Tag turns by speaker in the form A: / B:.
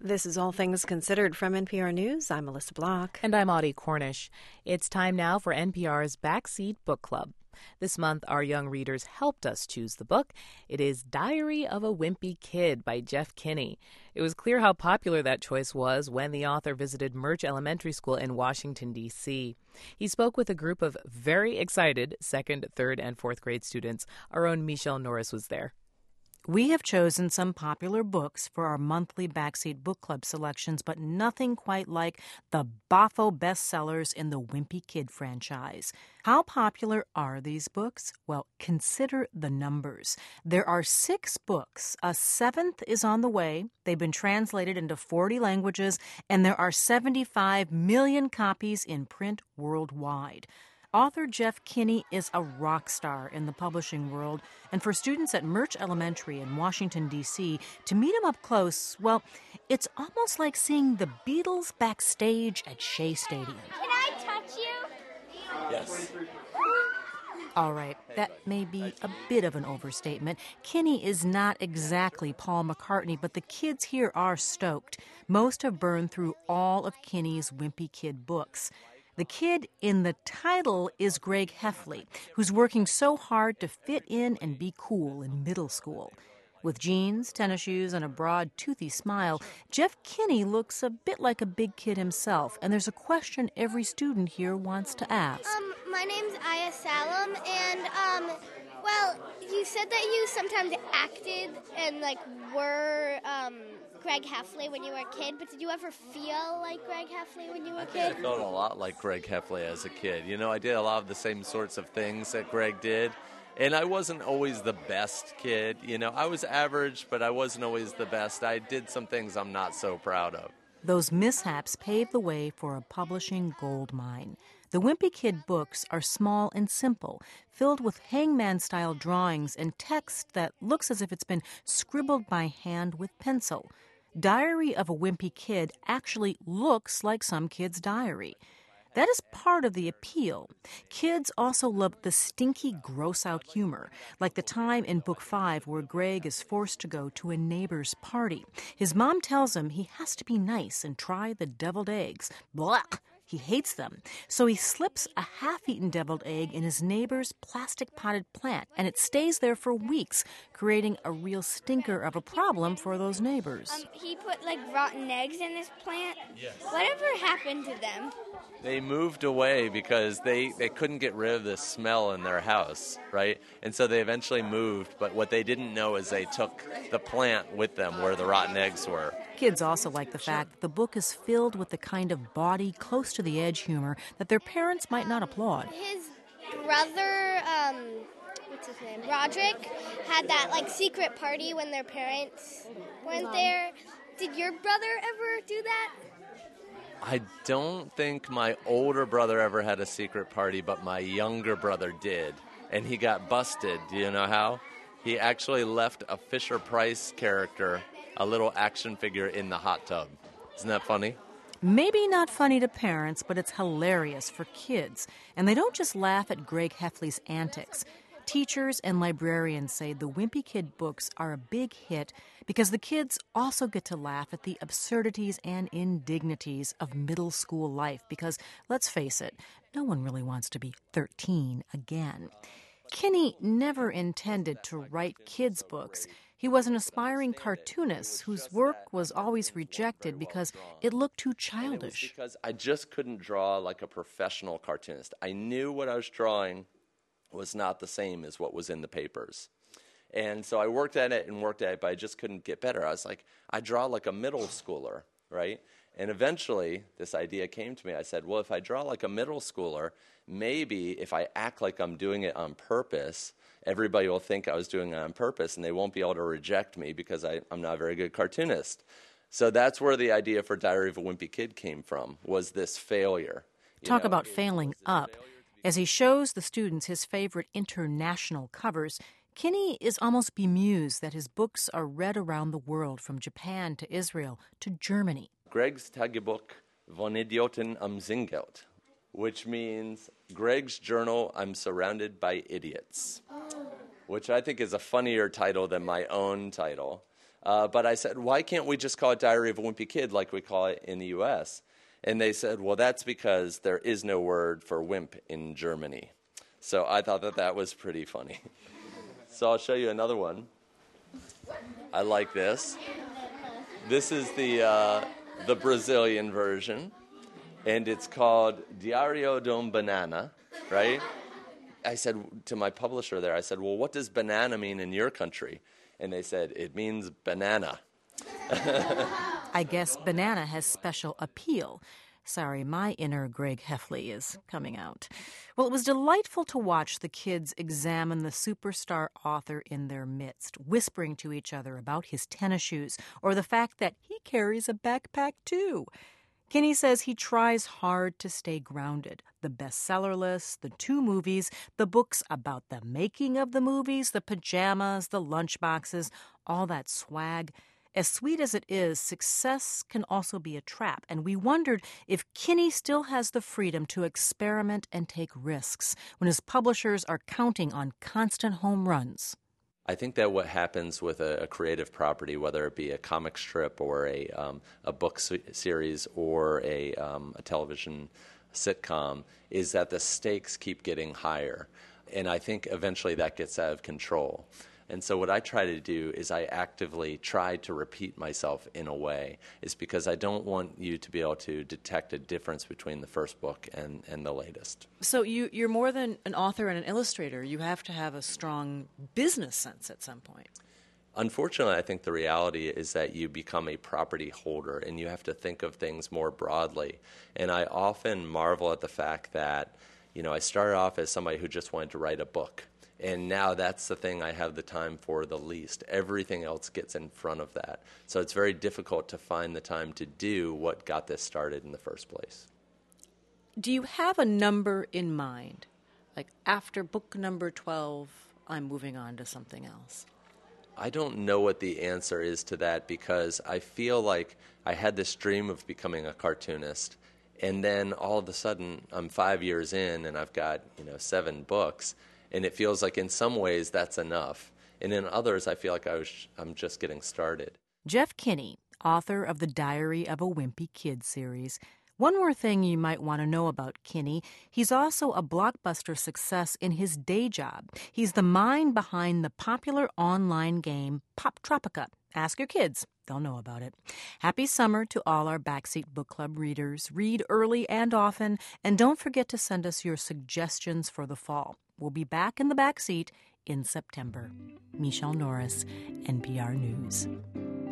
A: This is All Things Considered from NPR News. I'm Melissa Block.
B: And I'm Audie Cornish. It's time now for NPR's Backseat Book Club. This month, our young readers helped us choose the book. It is Diary of a Wimpy Kid by Jeff Kinney. It was clear how popular that choice was when the author visited Murch Elementary School in Washington, D.C. He spoke with a group of very excited second, third, and fourth grade students. Our own Michelle Norris was there.
C: We have chosen some popular books for our monthly Backseat Book Club selections, but nothing quite like the Boffo bestsellers in the Wimpy Kid franchise. How popular are these books? Well, consider the numbers. There are 6 books. A 7th is on the way. They've been translated into 40 languages, and there are 75 million copies in print worldwide. Author Jeff Kinney is a rock star in the publishing world, and for students at Murch Elementary in Washington, D.C., to meet him up close, well, it's almost like seeing the Beatles backstage at Shea Stadium.
D: Can I touch you?
E: Yes.
C: All right, that may be a bit of an overstatement. Kinney is not exactly Paul McCartney, but the kids here are stoked. Most have burned through all of Kinney's Wimpy Kid books. The kid in the title is Greg Heffley, who's working so hard to fit in and be cool in middle school. With jeans, tennis shoes, and a broad, toothy smile, Jeff Kinney looks a bit like a big kid himself, and there's a question every student here wants to ask.
D: My name's Aya Salam, and, well, you said that you sometimes acted and, were, Greg Heffley when you were a kid, but did you ever feel like Greg Heffley when you were a kid?
E: I felt a lot like Greg Heffley as a kid. You know, I did a lot of the same sorts of things that Greg did, and I wasn't always the best kid. You know, I was average, but I wasn't always the best. I did some things I'm not so proud of.
C: Those mishaps paved the way for a publishing gold mine. The Wimpy Kid books are small and simple, filled with hangman-style drawings and text that looks as if it's been scribbled by hand with pencil. Diary of a Wimpy Kid actually looks like some kid's diary. That is part of the appeal. Kids also love the stinky, gross-out humor, like the time in Book 5 where Greg is forced to go to a neighbor's party. His mom tells him he has to be nice and try the deviled eggs. Blah! He hates them, so he slips a half-eaten deviled egg in his neighbor's plastic potted plant, and it stays there for weeks, creating a real stinker of a problem for those neighbors.
D: He put, rotten eggs in his plant? Yes. Whatever happened to them?
E: They moved away because they couldn't get rid of the smell in their house, right? And so they eventually moved, but what they didn't know is they took the plant with them where the rotten eggs were.
C: Kids also like the fact that the book is filled with the kind of body, close-to-the-edge humor that their parents might not applaud.
D: His brother, what's his name, Roderick, had that, secret party when their parents weren't there. Did your brother ever do that?
E: I don't think my older brother ever had a secret party, but my younger brother did, and he got busted. Do you know how? He actually left a Fisher-Price character, a little action figure, in the hot tub. Isn't that funny?
C: Maybe not funny to parents, but it's hilarious for kids. And they don't just laugh at Greg Heffley's antics. Teachers and librarians say the Wimpy Kid books are a big hit because the kids also get to laugh at the absurdities and indignities of middle school life because, let's face it, no one really wants to be 13 again. Kinney never intended to write kids' books. He was an aspiring cartoonist whose work was always rejected because it looked too childish.
E: And it was because I just couldn't draw like a professional cartoonist. I knew what I was drawing was not the same as what was in the papers. And so I worked at it, but I just couldn't get better. I was like, I draw like a middle schooler, right? And eventually this idea came to me. I said, well, if I draw like a middle schooler, maybe if I act like I'm doing it on purpose, everybody will think I was doing it on purpose, and they won't be able to reject me because I'm not a very good cartoonist. So that's where the idea for Diary of a Wimpy Kid came from, was this failure.
C: Talk about failing up. As he shows the students his favorite international covers, Kinney is almost bemused that his books are read around the world, from Japan to Israel to Germany.
E: Greg's Tagebuch von Idioten am Singeld, which means Greg's Journal, I'm Surrounded by Idiots, which I think is a funnier title than my own title. But I said, why can't we just call it Diary of a Wimpy Kid like we call it in the U.S.? And they said, well, that's because there is no word for wimp in Germany. So I thought that was pretty funny. So I'll show you another one. I like this. This is the Brazilian version, and it's called Diário de Banana, right? I said to my publisher there, I said, well, what does banana mean in your country? And they said, it means banana.
C: I guess banana has special appeal. Sorry, my inner Greg Heffley is coming out. Well, it was delightful to watch the kids examine the superstar author in their midst, whispering to each other about his tennis shoes or the fact that he carries a backpack, too. Kinney says he tries hard to stay grounded. The bestseller list, the 2 movies, the books about the making of the movies, the pajamas, the lunchboxes, all that swag. As sweet as it is, success can also be a trap, and we wondered if Kinney still has the freedom to experiment and take risks when his publishers are counting on constant home runs.
E: I think that what happens with a creative property, whether it be a comic strip or a book series or a television sitcom, is that the stakes keep getting higher. And I think eventually that gets out of control. And so what I try to do is I actively try to repeat myself in a way. It's because I don't want you to be able to detect a difference between the first book and the latest.
C: So you're more than an author and an illustrator. You have to have a strong business sense at some point.
E: Unfortunately, I think the reality is that you become a property holder and you have to think of things more broadly. And I often marvel at the fact that, I started off as somebody who just wanted to write a book. And now that's the thing I have the time for the least. Everything else gets in front of that. So it's very difficult to find the time to do what got this started in the first place.
C: Do you have a number in mind? Like after book number 12, I'm moving on to something else.
E: I don't know what the answer is to that because I feel like I had this dream of becoming a cartoonist. And then all of a sudden I'm 5 years in and I've got, 7 books. And it feels like in some ways that's enough. And in others, I feel like I'm just getting started.
C: Jeff Kinney, author of the Diary of a Wimpy Kid series. One more thing you might want to know about Kinney, he's also a blockbuster success in his day job. He's the mind behind the popular online game Pop Tropica. Ask your kids. They'll know about it. Happy summer to all our Backseat Book Club readers. Read early and often, and don't forget to send us your suggestions for the fall. We'll be back in the backseat in September. Michelle Norris, NPR News.